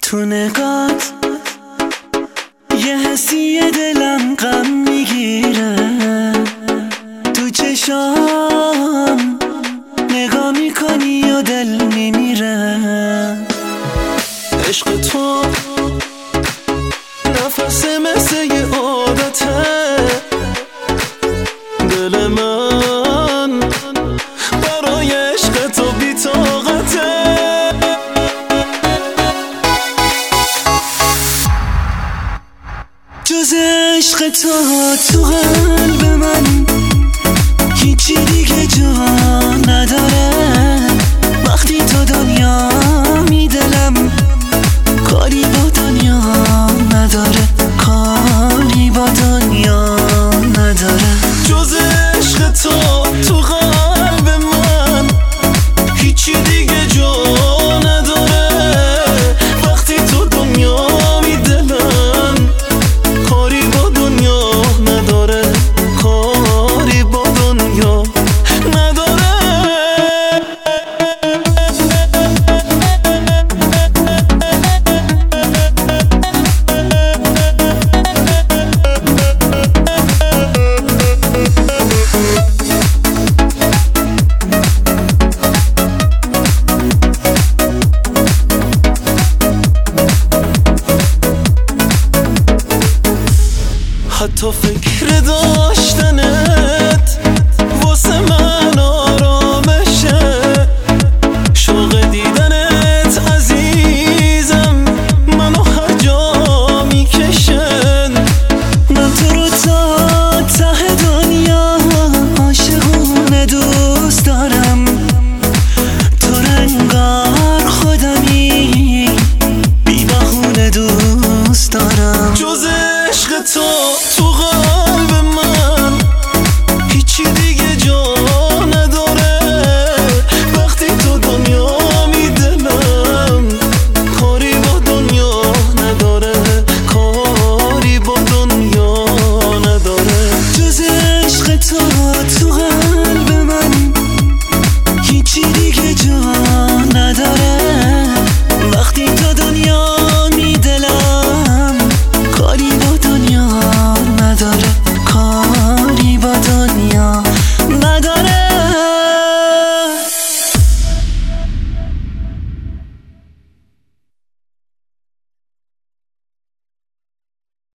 تو نگات یه حسی دلم غم میگیره، تو چشام نگاه میکنی و دل میمیره. عشق تو نفس مثل یه عادته، دل من برای عشق تو بی‌طاقته. جز عشق تو قلب من هیچی دیگه جا نداره. وقتی تو دنیا می دلم کاری با دنیا نداره، کاری با دنیا نداره. جز عشق تو قلب من هیچی دیگه جا نداره. وقتی تو دنیا می دلم کاری با دنیا نداره، کاری با دنیا نداره. حتی فکر داشت